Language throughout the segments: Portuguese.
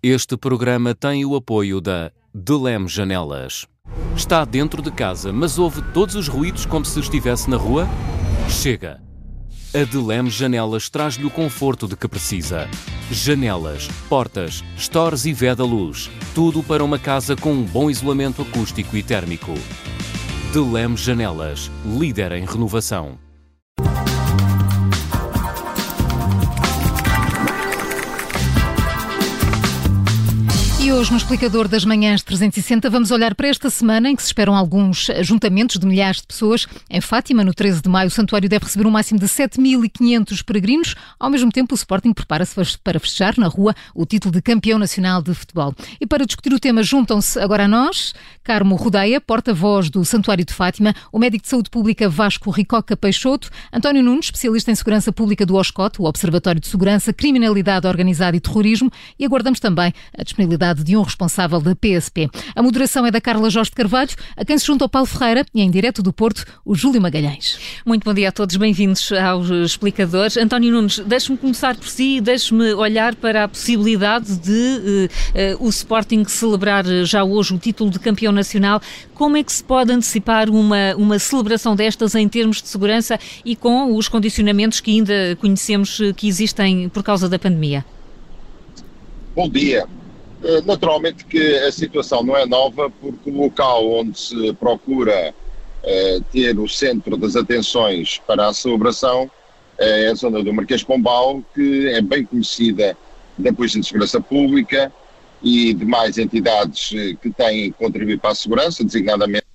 Este programa tem o apoio da Delem Janelas. Está dentro de casa, mas ouve todos os ruídos como se estivesse na rua? Chega! A Delem Janelas traz-lhe o conforto de que precisa. Janelas, portas, stores e veda-luz. Tudo para uma casa com um bom isolamento acústico e térmico. Delem Janelas, líder em renovação. E hoje, no Explicador das Manhãs 360, vamos olhar para esta semana em que se esperam alguns ajuntamentos de milhares de pessoas. Em Fátima, no 13 de maio, o santuário deve receber um máximo de 7.500 peregrinos. Ao mesmo tempo, o Sporting prepara-se para festejar na rua o título de campeão nacional de futebol. E para discutir o tema, juntam-se agora a nós Carmo Rodeia, porta-voz do Santuário de Fátima, o médico de saúde pública Vasco Ricoca Peixoto, António Nunes, especialista em segurança pública do OSCOT, o Observatório de Segurança, Criminalidade Organizada e Terrorismo, e aguardamos também a disponibilidade de um responsável da PSP. A moderação é da Carla Jorge de Carvalho, a quem se junta o Paulo Ferreira e em direto do Porto, o Júlio Magalhães. Muito bom dia a todos, bem-vindos aos Explicadores. António Nunes, deixe-me começar por si, deixe-me olhar para a possibilidade de o Sporting celebrar já hoje o título de campeão nacional. Como é que se pode antecipar uma celebração destas em termos de segurança e com os condicionamentos que ainda conhecemos que existem por causa da pandemia? Bom dia. Naturalmente que a situação não é nova, porque o local onde se procura ter o centro das atenções para a celebração é a zona do Marquês de Pombal, que é bem conhecida da Polícia de Segurança Pública e demais entidades que têm contribuído para a segurança, designadamente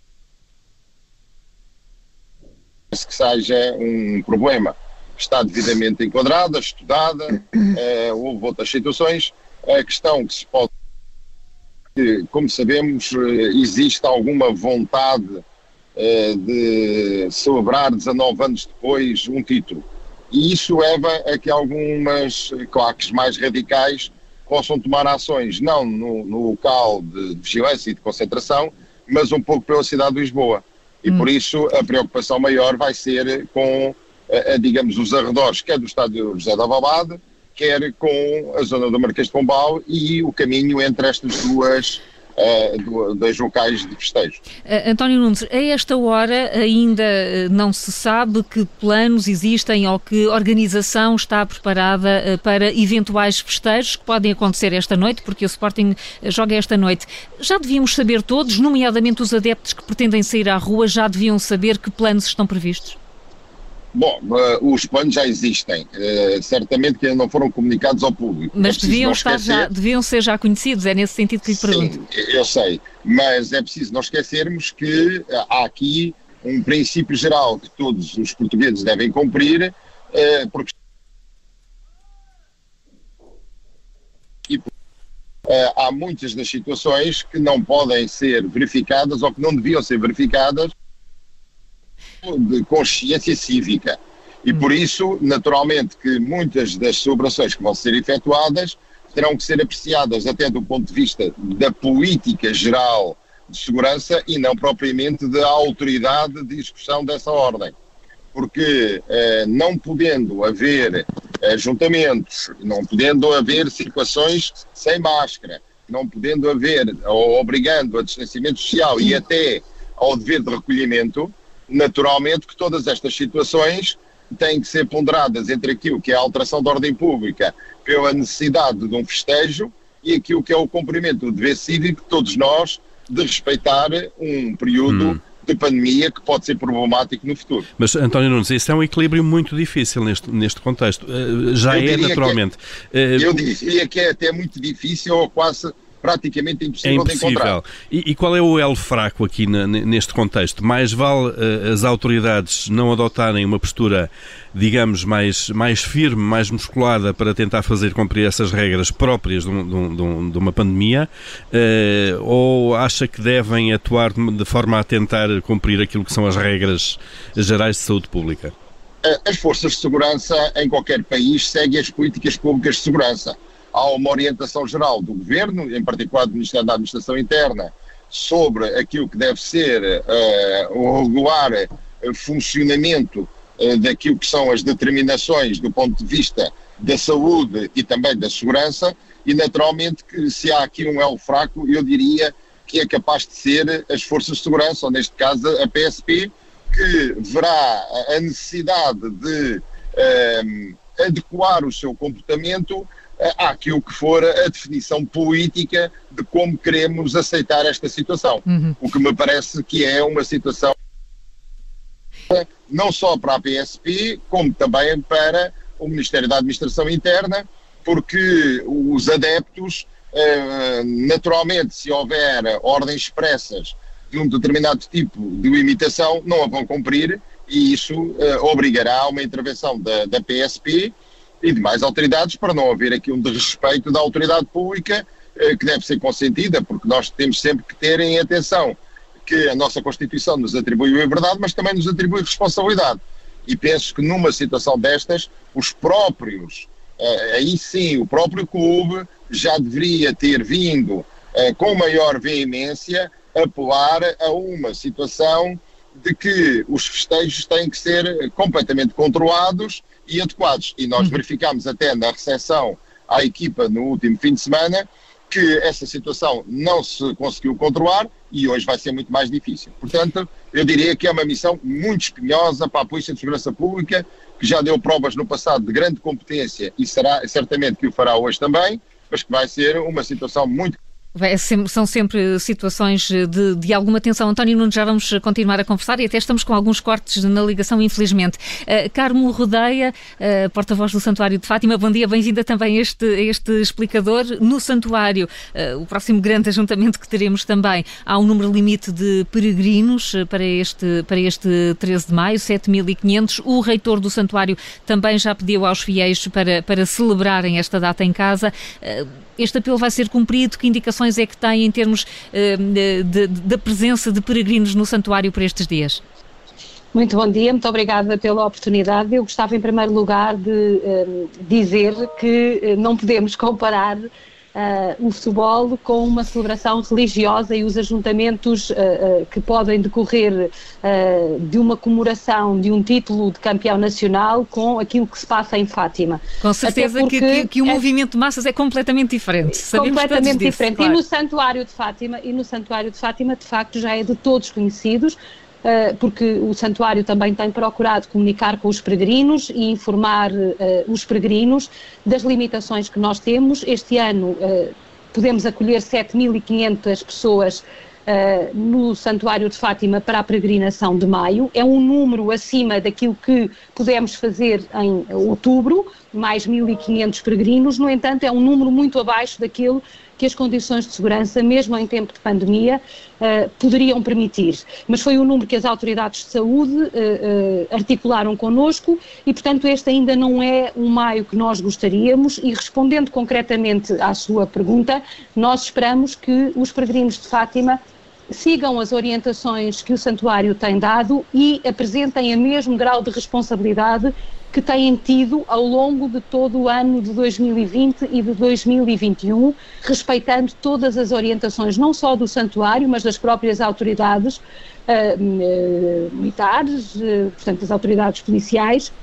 que seja um problema que está devidamente enquadrada, estudada, houve outras situações. A questão que se pode, como sabemos, existe alguma vontade de celebrar 19 anos depois um título. E isso leva a que algumas claques mais radicais possam tomar ações, não no local de vigilância e de concentração, mas um pouco pela cidade de Lisboa. E por isso a preocupação maior vai ser com, digamos, os arredores, quer do estádio José de Alvalade, quer com a zona do Marquês de Pombal e o caminho entre estas dois locais de festejo. António Nunes, a esta hora ainda não se sabe que planos existem ou que organização está preparada para eventuais festejos que podem acontecer esta noite, porque o Sporting joga esta noite. Já devíamos saber todos, nomeadamente os adeptos que pretendem sair à rua, já deviam saber que planos estão previstos? Bom, os planos já existem, certamente que ainda não foram comunicados ao público. Mas deviam ser já conhecidos, é nesse sentido que lhe pergunto. Sim, eu sei, mas é preciso não esquecermos que há aqui um princípio geral que todos os portugueses devem cumprir, porque há muitas das situações que não podem ser verificadas ou que não deviam ser verificadas de consciência cívica. E por isso, naturalmente, que muitas das celebrações que vão ser efetuadas terão que ser apreciadas até do ponto de vista da política geral de segurança e não propriamente da autoridade de execução dessa ordem. Porque não podendo haver ajuntamentos, não podendo haver situações sem máscara, não podendo haver, ou obrigando a distanciamento social e até ao dever de recolhimento, naturalmente que todas estas situações têm que ser ponderadas entre aquilo que é a alteração da ordem pública pela necessidade de um festejo e aquilo que é o cumprimento do dever cívico de todos nós de respeitar um período de pandemia que pode ser problemático no futuro. Mas, António Nunes, isso é um equilíbrio muito difícil neste contexto. Já é naturalmente. Eu diria que é até muito difícil ou quase praticamente impossível de encontrar. E qual é o elo fraco aqui neste contexto? Mais vale as autoridades não adotarem uma postura, digamos, mais firme, mais musculada para tentar fazer cumprir essas regras próprias de uma pandemia, ou acha que devem atuar de forma a tentar cumprir aquilo que são as regras gerais de saúde pública? As forças de segurança em qualquer país seguem as políticas públicas de segurança. Há uma orientação geral do Governo, em particular do Ministério da Administração Interna, sobre aquilo que deve ser o regular funcionamento daquilo que são as determinações do ponto de vista da saúde e também da segurança, e naturalmente que se há aqui um elo fraco, eu diria que é capaz de ser as forças de segurança, ou neste caso a PSP, que verá a necessidade de adequar o seu comportamento àquilo que for a definição política de como queremos aceitar esta situação. O que me parece que é uma situação não só para a PSP, como também para o Ministério da Administração Interna, porque os adeptos, naturalmente, se houver ordens expressas de um determinado tipo de limitação, não a vão cumprir, e isso obrigará a uma intervenção da PSP e demais autoridades para não haver aqui um desrespeito da autoridade pública que deve ser consentida, porque nós temos sempre que ter em atenção que a nossa Constituição nos atribui liberdade, mas também nos atribui responsabilidade. E penso que numa situação destas, os próprios, aí sim, o próprio clube já deveria ter vindo com maior veemência apelar a uma situação de que os festejos têm que ser completamente controlados e adequados. E nós verificámos até na recepção à equipa no último fim de semana que essa situação não se conseguiu controlar e hoje vai ser muito mais difícil. Portanto, eu diria que é uma missão muito espinhosa para a Polícia de Segurança Pública, que já deu provas no passado de grande competência e será certamente que o fará hoje também, mas que vai ser uma situação muito... São sempre situações de alguma tensão. António Nunes, já vamos continuar a conversar e até estamos com alguns cortes na ligação, infelizmente. Carmo Rodeia, porta-voz do Santuário de Fátima, bom dia, bem-vinda também a este explicador. No Santuário, o próximo grande ajuntamento que teremos também, há um número limite de peregrinos para este 13 de maio, 7.500. O reitor do Santuário também já pediu aos fiéis para celebrarem esta data em casa. Este apelo vai ser cumprido? Que indicações é que tem em termos da presença de peregrinos no santuário por estes dias? Muito bom dia, muito obrigada pela oportunidade. Eu gostava em primeiro lugar de dizer que não podemos comparar o futebol com uma celebração religiosa e os ajuntamentos que podem decorrer de uma comemoração de um título de campeão nacional com aquilo que se passa em Fátima. Com certeza que o movimento de massas é completamente diferente. Completamente diferente. Claro. E no Santuário de Fátima, de facto, já é de todos conhecidos, porque o Santuário também tem procurado comunicar com os peregrinos e informar os peregrinos das limitações que nós temos. Este ano podemos acolher 7.500 pessoas no Santuário de Fátima para a peregrinação de maio. É um número acima daquilo que pudemos fazer em outubro, mais 1.500 peregrinos. No entanto, é um número muito abaixo daquilo que as condições de segurança, mesmo em tempo de pandemia, poderiam permitir. Mas foi o número que as autoridades de saúde articularam connosco e, portanto, este ainda não é o maio que nós gostaríamos e, respondendo concretamente à sua pergunta, nós esperamos que os peregrinos de Fátima sigam as orientações que o Santuário tem dado e apresentem o mesmo grau de responsabilidade que têm tido ao longo de todo o ano de 2020 e de 2021, respeitando todas as orientações, não só do Santuário, mas das próprias autoridades militares, portanto, das autoridades policiais.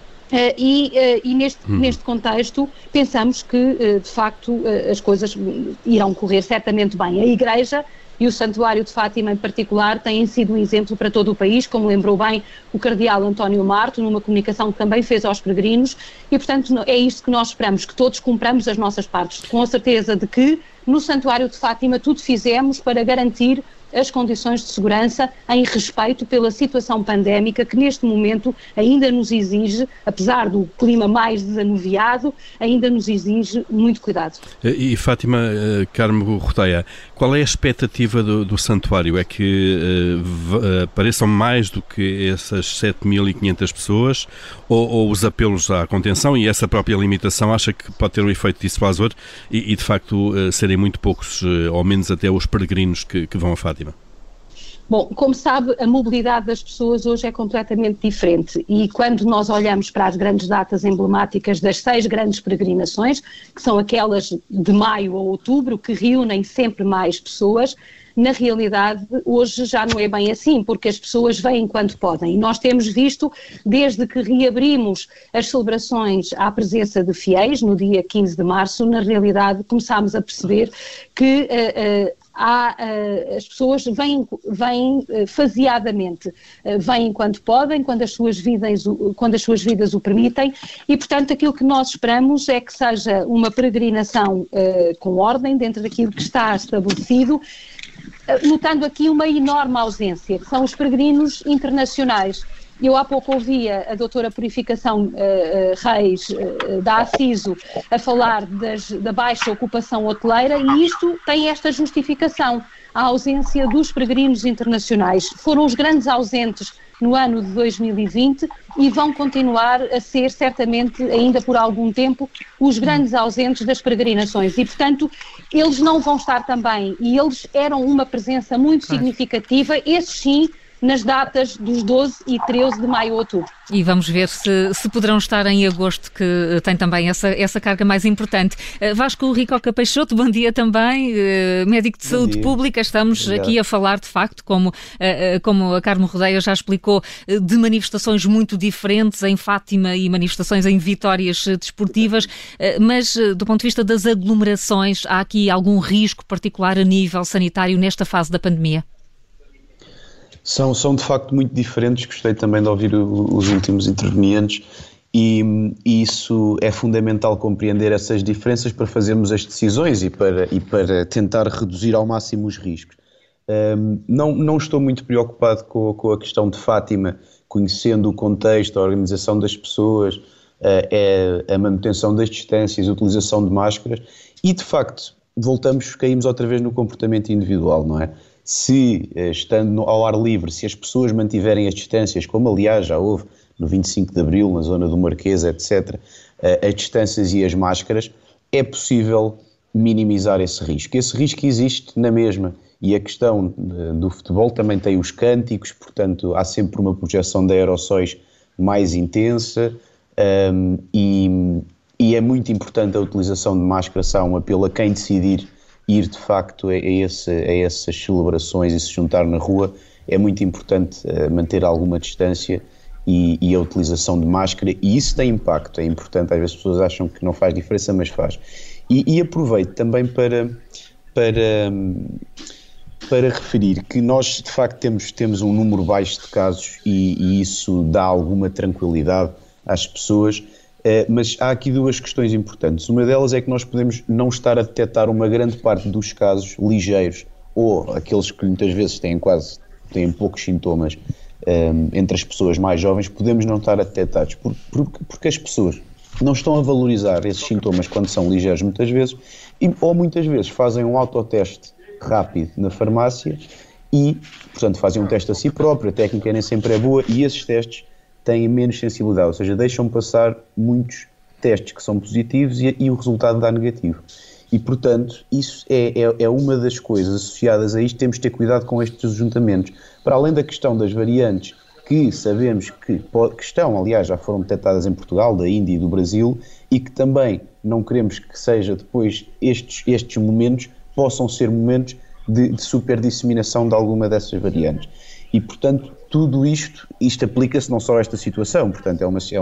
Neste contexto pensamos que, de facto, as coisas irão correr certamente bem. A Igreja e o Santuário de Fátima, em particular, têm sido um exemplo para todo o país, como lembrou bem o cardeal António Marto, numa comunicação que também fez aos peregrinos, e, portanto, é isto que nós esperamos, que todos cumpramos as nossas partes, com a certeza de que, no Santuário de Fátima, tudo fizemos para garantir as condições de segurança em respeito pela situação pandémica que neste momento ainda nos exige, apesar do clima mais desanuviado, ainda nos exige muito cuidado. E Fátima, Carmo Rodeia, qual é a expectativa do santuário? É que apareçam mais do que essas 7.500 pessoas ou os apelos à contenção e essa própria limitação acha que pode ter um efeito dissuasor e de facto serem muito poucos, ou menos até os peregrinos que vão a Fátima? Bom, como sabe, a mobilidade das pessoas hoje é completamente diferente e quando nós olhamos para as grandes datas emblemáticas das 6 grandes peregrinações, que são aquelas de maio a outubro, que reúnem sempre mais pessoas, na realidade hoje já não é bem assim, porque as pessoas vêm quando podem. E nós temos visto, desde que reabrimos as celebrações à presença de fiéis, no dia 15 de março, na realidade começámos a perceber que as pessoas vêm faseadamente, vêm quando podem, quando as suas vidas o permitem e, portanto, aquilo que nós esperamos é que seja uma peregrinação com ordem, dentro daquilo que está estabelecido, notando aqui uma enorme ausência, que são os peregrinos internacionais. Eu há pouco ouvia a doutora Purificação Reis da Aciso a falar da baixa ocupação hoteleira e isto tem esta justificação, a ausência dos peregrinos internacionais. Foram os grandes ausentes no ano de 2020 e vão continuar a ser certamente ainda por algum tempo os grandes ausentes das peregrinações e, portanto, eles não vão estar também e eles eram uma presença muito significativa, esses sim, nas datas dos 12 e 13 de maio a outubro. E vamos ver se poderão estar em agosto, que tem também essa carga mais importante. Vasco Ricoca Peixoto, bom dia também, médico de saúde pública. Estamos aqui a falar, de facto, como a Carmo Rodeia já explicou, de manifestações muito diferentes em Fátima e manifestações em vitórias desportivas, mas do ponto de vista das aglomerações, há aqui algum risco particular a nível sanitário nesta fase da pandemia? São de facto muito diferentes, gostei também de ouvir os últimos intervenientes e isso é fundamental compreender essas diferenças para fazermos as decisões e para tentar reduzir ao máximo os riscos. Não estou muito preocupado com a questão de Fátima, conhecendo o contexto, a organização das pessoas, a manutenção das distâncias, a utilização de máscaras e de facto caímos outra vez no comportamento individual, não é? Se, estando ao ar livre, se as pessoas mantiverem as distâncias, como aliás já houve no 25 de Abril, na zona do Marquês, etc., as distâncias e as máscaras, é possível minimizar esse risco. Esse risco existe na mesma e a questão do futebol também tem os cânticos, portanto há sempre uma projeção de aerossóis mais intensa e é muito importante a utilização de máscara, se há um apelo a quem decidir ir de facto a essas celebrações e se juntar na rua, é muito importante manter alguma distância e a utilização de máscara, e isso tem impacto, é importante, às vezes as pessoas acham que não faz diferença, mas faz. E aproveito também para referir que nós de facto temos um número baixo de casos e isso dá alguma tranquilidade às pessoas. Mas há aqui duas questões importantes. Uma delas é que nós podemos não estar a detectar uma grande parte dos casos ligeiros ou aqueles que muitas vezes têm poucos sintomas entre as pessoas mais jovens, podemos não estar a detectados porque as pessoas não estão a valorizar esses sintomas quando são ligeiros muitas vezes ou muitas vezes fazem um autoteste rápido na farmácia e, portanto, fazem um teste a si próprio, a técnica nem sempre é boa e esses testes têm menos sensibilidade, ou seja, deixam passar muitos testes que são positivos e o resultado dá negativo. E, portanto, isso é uma das coisas associadas a isto, temos de ter cuidado com estes ajuntamentos. Para além da questão das variantes, que sabemos que estão, aliás, já foram detectadas em Portugal, da Índia e do Brasil, e que também não queremos que seja depois estes momentos possam ser momentos de superdisseminação de alguma dessas variantes. E, portanto, tudo isto aplica-se não só a esta situação, portanto,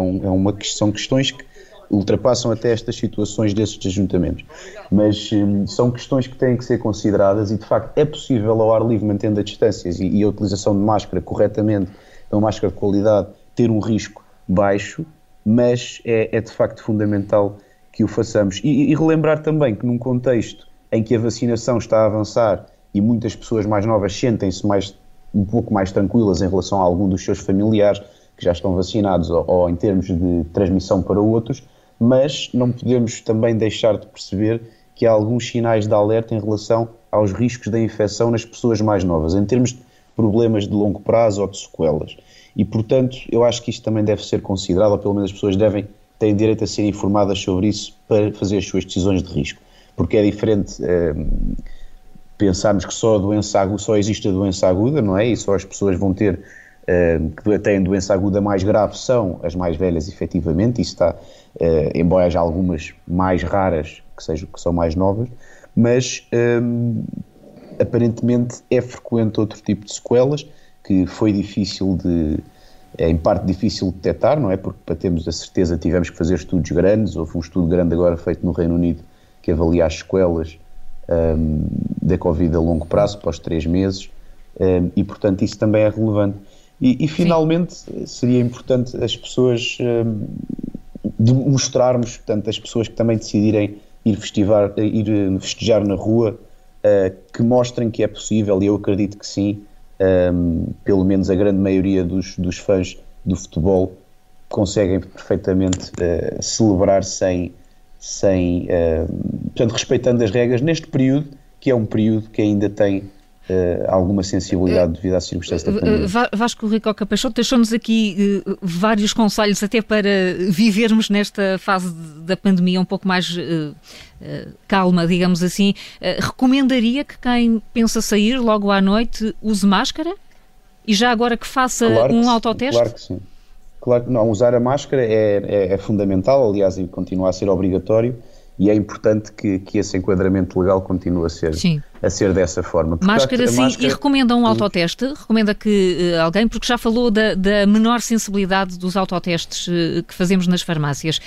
são questões que ultrapassam até estas situações desses ajuntamentos. Mas são questões que têm que ser consideradas e, de facto, é possível ao ar livre, mantendo as distâncias e a utilização de máscara corretamente, uma máscara de qualidade, ter um risco baixo, mas é de facto fundamental que o façamos. E relembrar também que num contexto em que a vacinação está a avançar e muitas pessoas mais novas sentem-se um pouco mais tranquilas em relação a algum dos seus familiares que já estão vacinados ou em termos de transmissão para outros, mas não podemos também deixar de perceber que há alguns sinais de alerta em relação aos riscos da infecção nas pessoas mais novas, em termos de problemas de longo prazo ou de sequelas. E, portanto, eu acho que isto também deve ser considerado, ou pelo menos as pessoas têm direito a ser informadas sobre isso para fazer as suas decisões de risco, porque é diferente pensarmos que só existe a doença aguda, não é? E só as pessoas vão ter, que têm doença aguda mais grave são as mais velhas, efetivamente, isso está, embora haja algumas mais raras que são mais novas, mas aparentemente é frequente outro tipo de sequelas, que foi em parte difícil de detectar, não é? Porque para termos a certeza tivemos que fazer estudos grandes, houve um estudo grande agora feito no Reino Unido que avalia as sequelas da Covid a longo prazo, após 3 meses, e portanto isso também é relevante. E finalmente seria importante as pessoas mostrarmos, portanto, as pessoas que também decidirem ir festejar na rua, que mostrem que é possível, e eu acredito que sim, pelo menos a grande maioria dos fãs do futebol conseguem perfeitamente celebrar portanto, respeitando as regras neste período, que é um período que ainda tem alguma sensibilidade devido à circunstância da pandemia. Vasco Ricoca Peixoto deixou-nos aqui vários conselhos até para vivermos nesta fase da pandemia um pouco mais calma, digamos assim. Recomendaria que quem pensa sair logo à noite use máscara? E já agora que faça autoteste? Claro que sim. Claro que não, usar a máscara é fundamental, aliás, e continua a ser obrigatório, e é importante que esse enquadramento legal continue a ser dessa forma. Máscara, sim, e recomenda um autoteste? Recomenda que alguém, porque já falou da menor sensibilidade dos autotestes que fazemos nas farmácias,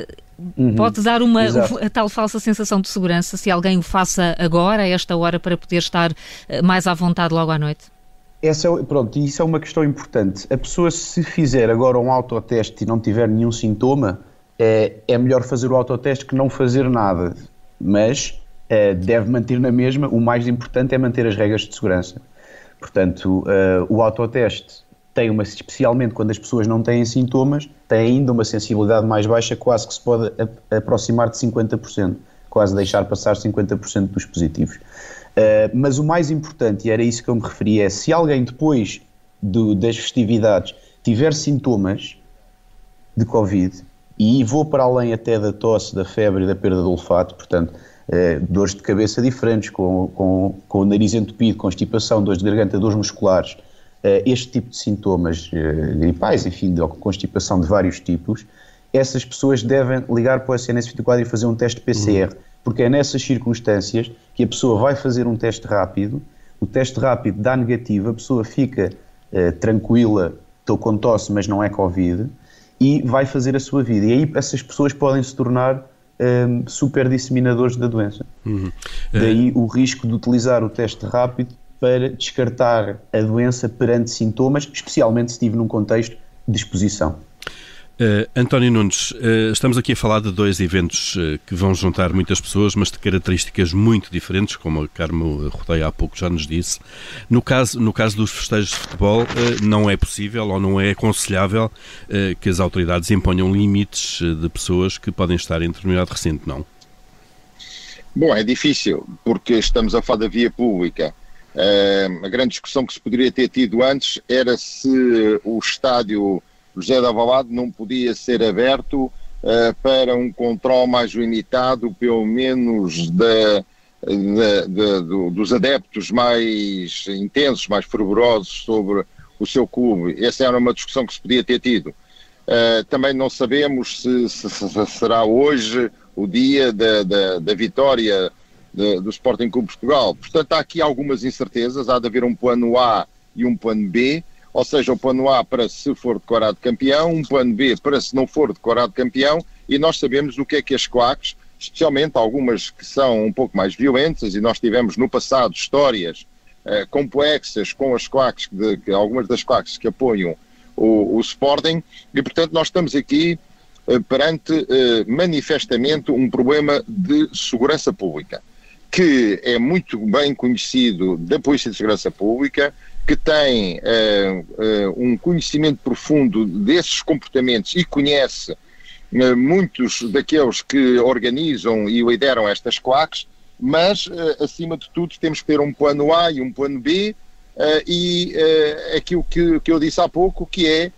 pode dar a tal falsa sensação de segurança se alguém o faça agora, a esta hora, para poder estar mais à vontade logo à noite? Isso é uma questão importante. A pessoa, se fizer agora um autoteste e não tiver nenhum sintoma, é melhor fazer o autoteste que não fazer nada, mas deve manter na mesma. O mais importante é manter as regras de segurança. Portanto, o autoteste especialmente quando as pessoas não têm sintomas, tem ainda uma sensibilidade mais baixa, quase que se pode aproximar de 50%, quase deixar passar 50% dos positivos. Mas o mais importante, e era isso que eu me referi, é se alguém depois das festividades tiver sintomas de Covid, e vou para além até da tosse, da febre e da perda do olfato, portanto, dores de cabeça diferentes, com o nariz entupido, constipação, dores de garganta, dores musculares, este tipo de sintomas gripais, enfim, de constipação de vários tipos, essas pessoas devem ligar para o SNS 24 e fazer um teste PCR, porque é nessas circunstâncias que a pessoa vai fazer um teste rápido, o teste rápido dá negativo, a pessoa fica tranquila, estou com tosse, mas não é Covid, e vai fazer a sua vida. E aí essas pessoas podem se tornar super disseminadores da doença. Daí o risco de utilizar o teste rápido para descartar a doença perante sintomas, especialmente se estiver num contexto de exposição. António Nunes, estamos aqui a falar de 2 eventos que vão juntar muitas pessoas, mas de características muito diferentes, como a Carmo Rodeia há pouco já nos disse. No caso dos festejos de futebol, não é possível ou não é aconselhável que as autoridades imponham limites de pessoas que podem estar em determinado recinto, não? Bom, é difícil, porque estamos a falar da via pública. A grande discussão que se poderia ter tido antes era se o estádio José de Alvalade não podia ser aberto para um controle mais limitado, pelo menos dos adeptos mais intensos, mais fervorosos sobre o seu clube. Essa era uma discussão que se podia ter tido. Também não sabemos se será hoje o dia da vitória do Sporting Clube Portugal. Portanto, há aqui algumas incertezas, há de haver um plano A e um plano B, ou seja, o plano A para se for declarado campeão, um plano B para se não for declarado campeão, e nós sabemos o que é que as claques, especialmente algumas que são um pouco mais violentas, e nós tivemos no passado histórias complexas com as claques, algumas das claques que apoiam o Sporting, e portanto nós estamos aqui perante manifestamente um problema de segurança pública, que é muito bem conhecido da Polícia de Segurança Pública, que tem um conhecimento profundo desses comportamentos e conhece muitos daqueles que organizam e lideram estas claques, mas, acima de tudo, temos que ter um plano A e um plano B, e aquilo que eu disse há pouco, que é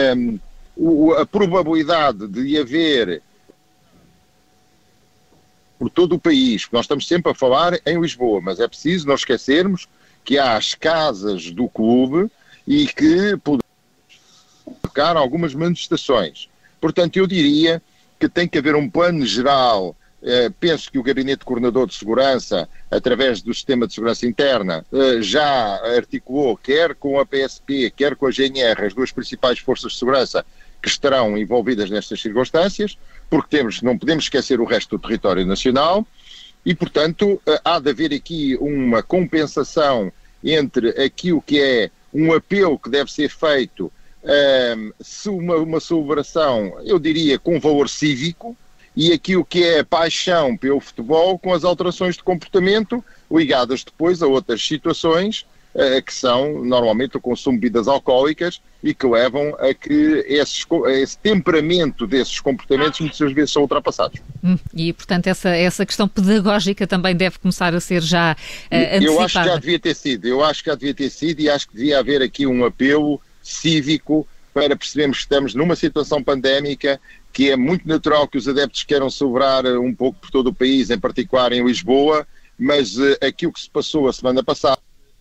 a probabilidade de haver por todo o país. Nós estamos sempre a falar em Lisboa, mas é preciso não esquecermos que há as casas do clube e que podemos tocar algumas manifestações. Portanto, eu diria que tem que haver um plano geral. Penso que o Gabinete de Coordenador de Segurança, através do Sistema de Segurança Interna, já articulou, quer com a PSP, quer com a GNR, as duas principais forças de segurança que estarão envolvidas nestas circunstâncias, porque não podemos esquecer o resto do território nacional e, portanto, há de haver aqui uma compensação entre aquilo que é um apelo que deve ser feito, uma celebração, eu diria, com valor cívico, e aquilo que é a paixão pelo futebol, com as alterações de comportamento ligadas depois a outras situações que são normalmente o consumo de bebidas alcoólicas e que levam a que esse temperamento desses comportamentos muitas vezes são ultrapassados. E, portanto, essa questão pedagógica também deve começar a ser já antecipada. Eu acho que já devia ter sido e acho que devia haver aqui um apelo cívico para percebermos que estamos numa situação pandémica, que é muito natural que os adeptos queiram celebrar um pouco por todo o país, em particular em Lisboa, mas aquilo que se passou a semana passada,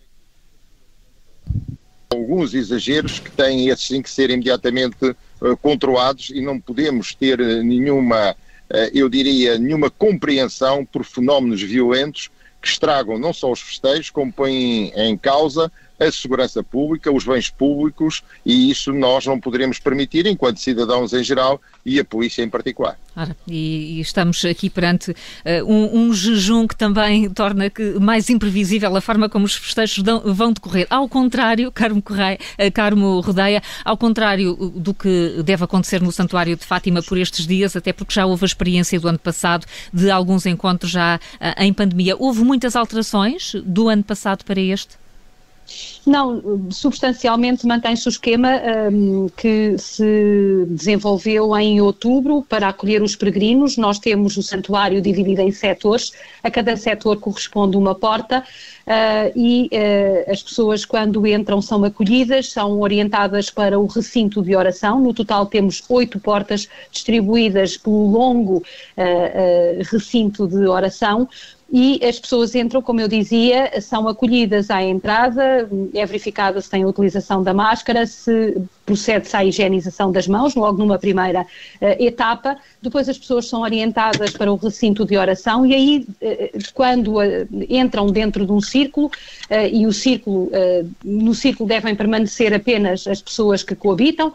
alguns exageros que têm esses sim que ser imediatamente controlados e não podemos ter nenhuma compreensão por fenómenos violentos que estragam não só os festejos, como põem em causa a segurança pública, os bens públicos, e isso nós não poderemos permitir enquanto cidadãos em geral e a polícia em particular. E estamos aqui perante um jejum que também torna mais imprevisível a forma como os festejos vão decorrer. Ao contrário, Carmo Rodeia, ao contrário do que deve acontecer no Santuário de Fátima por estes dias, até porque já houve a experiência do ano passado de alguns encontros já em pandemia. Houve muitas alterações do ano passado para este? Não, substancialmente mantém-se o esquema que se desenvolveu em outubro para acolher os peregrinos. Nós temos o santuário dividido em setores, a cada setor corresponde uma porta e as pessoas quando entram são acolhidas, são orientadas para o recinto de oração. No total temos 8 portas distribuídas pelo longo recinto de oração. E as pessoas entram, como eu dizia, são acolhidas à entrada, é verificada se tem a utilização da máscara, se procede-se à higienização das mãos, logo numa primeira etapa. Depois as pessoas são orientadas para o recinto de oração e aí, quando entram dentro de um círculo, e no círculo devem permanecer apenas as pessoas que coabitam,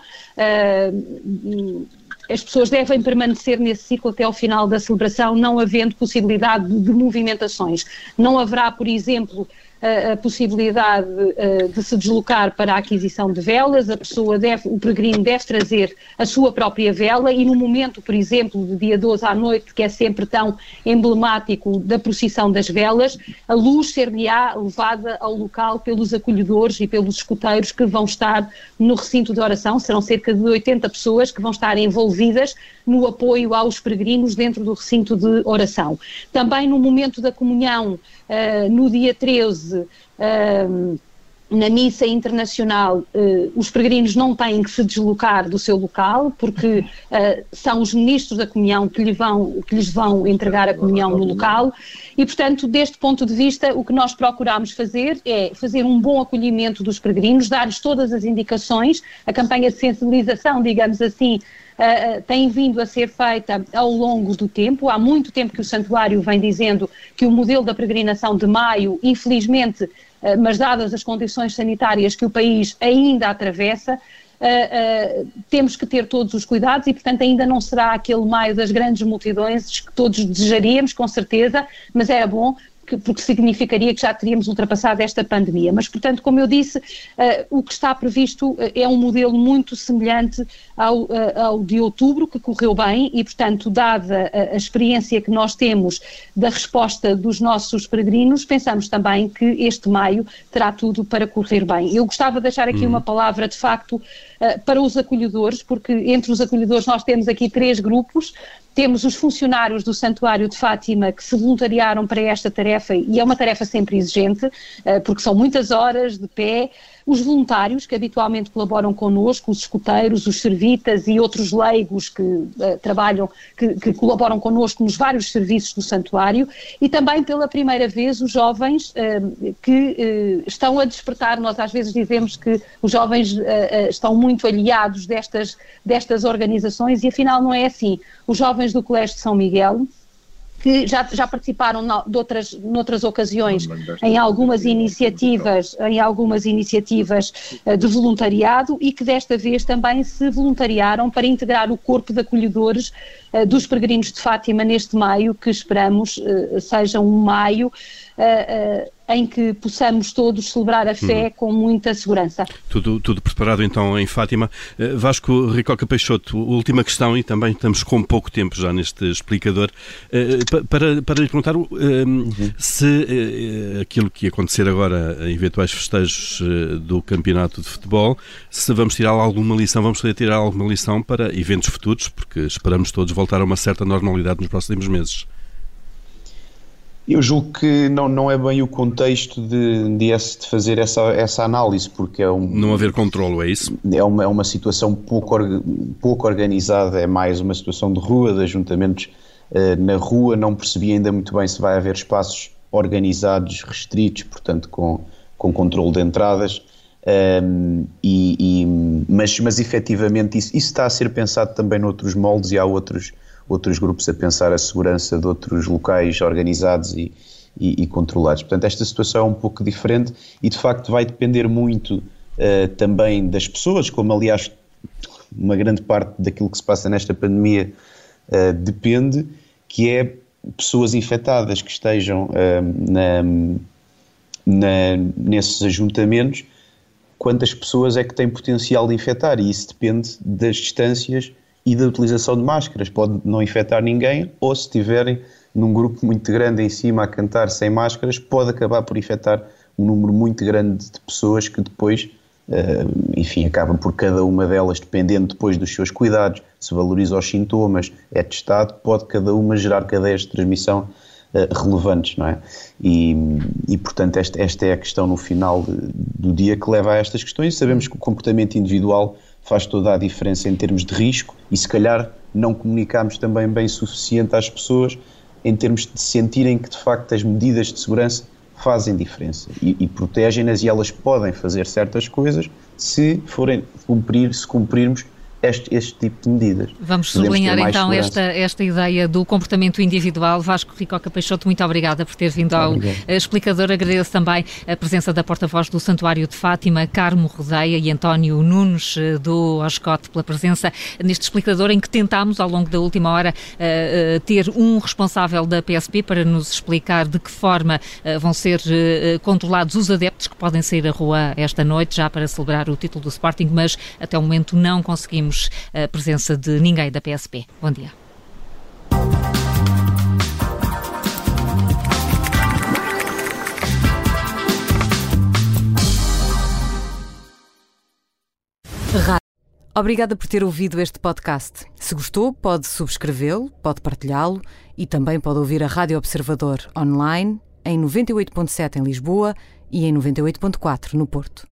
as pessoas devem permanecer nesse ciclo até ao final da celebração, não havendo possibilidade de movimentações. Não haverá, por exemplo, a possibilidade de se deslocar para a aquisição de velas, o peregrino deve trazer a sua própria vela e no momento, por exemplo, do dia 12 à noite, que é sempre tão emblemático da procissão das velas, a luz ser-lhe-á levada ao local pelos acolhedores e pelos escuteiros que vão estar no recinto de oração. Serão cerca de 80 pessoas que vão estar envolvidas no apoio aos peregrinos dentro do recinto de oração. Também no momento da comunhão, no dia 13, na missa internacional, os peregrinos não têm que se deslocar do seu local, porque são os ministros da comunhão que lhes vão entregar a comunhão no local e, portanto, deste ponto de vista, o que nós procuramos fazer é fazer um bom acolhimento dos peregrinos, dar-lhes todas as indicações, a campanha de sensibilização, digamos assim, tem vindo a ser feita ao longo do tempo. Há muito tempo que o Santuário vem dizendo que o modelo da peregrinação de maio, infelizmente, mas dadas as condições sanitárias que o país ainda atravessa, temos que ter todos os cuidados e, portanto, ainda não será aquele maio das grandes multidões que todos desejaríamos, com certeza, mas era bom, porque significaria que já teríamos ultrapassado esta pandemia. Mas, portanto, como eu disse, o que está previsto é um modelo muito semelhante ao de outubro, que correu bem e, portanto, dada a experiência que nós temos da resposta dos nossos peregrinos, pensamos também que este maio terá tudo para correr bem. Eu gostava de deixar aqui uma palavra, de facto, para os acolhedores, porque entre os acolhedores nós temos aqui 3 grupos. Temos os funcionários do Santuário de Fátima que se voluntariaram para esta tarefa e é uma tarefa sempre exigente, porque são muitas horas de pé, os voluntários que habitualmente colaboram connosco, os escuteiros, os servitas e outros leigos que trabalham, que colaboram connosco nos vários serviços do santuário, e também pela primeira vez os jovens que estão a despertar. Nós às vezes dizemos que os jovens estão muito aliados destas organizações, e afinal não é assim. Os jovens do Colégio de São Miguel, que já participaram noutras ocasiões em algumas iniciativas de voluntariado, e que desta vez também se voluntariaram para integrar o corpo de acolhedores dos peregrinos de Fátima neste maio, que esperamos seja um maio em que possamos todos celebrar a fé com muita segurança. Tudo preparado então em Fátima. Vasco Ricoca Peixoto, última questão, e também estamos com pouco tempo já neste explicador, para lhe perguntar se aquilo que ia acontecer agora, eventuais festejos do campeonato de futebol, se vamos tirar alguma lição, vamos poder tirar alguma lição para eventos futuros, porque esperamos todos voltar a uma certa normalidade nos próximos meses. Eu julgo que não é bem o contexto de fazer essa análise, porque não haver controlo, é isso? É uma situação pouco organizada, é mais uma situação de rua, de ajuntamentos na rua. Não percebi ainda muito bem se vai haver espaços organizados, restritos, portanto com controle de entradas, mas efetivamente isso está a ser pensado também noutros moldes, e há outros grupos a pensar a segurança de outros locais organizados e controlados. Portanto, esta situação é um pouco diferente e, de facto, vai depender muito também das pessoas, como, aliás, uma grande parte daquilo que se passa nesta pandemia depende, que é pessoas infectadas que estejam nesses ajuntamentos, quantas pessoas é que têm potencial de infectar, e isso depende das distâncias e da utilização de máscaras. Pode não infectar ninguém, ou se estiverem num grupo muito grande em cima a cantar sem máscaras, pode acabar por infectar um número muito grande de pessoas que depois, acabam por cada uma delas, dependendo depois dos seus cuidados, se valoriza os sintomas, é testado, pode cada uma gerar cadeias de transmissão relevantes, não é? E portanto, esta é a questão no final do dia que leva a estas questões. Sabemos que o comportamento individual faz toda a diferença em termos de risco, e se calhar não comunicamos também bem o suficiente às pessoas em termos de sentirem que de facto as medidas de segurança fazem diferença e protegem-nas, e elas podem fazer certas coisas se cumprirmos este tipo de medidas. Vamos sublinhar então esta ideia do comportamento individual. Vasco Ricoca Peixoto, muito obrigada por ter vindo ao explicador. Agradeço também a presença da porta-voz do Santuário de Fátima, Carmo Rodeia, e António Nunes do OSCOT, pela presença neste explicador, em que tentámos ao longo da última hora ter um responsável da PSP para nos explicar de que forma vão ser controlados os adeptos que podem sair à rua esta noite já para celebrar o título do Sporting, mas até o momento não conseguimos a presença de ninguém da PSP. Bom dia. Obrigada por ter ouvido este podcast. Se gostou, pode subscrevê-lo, pode partilhá-lo e também pode ouvir a Rádio Observador online em 98.7 em Lisboa e em 98.4 no Porto.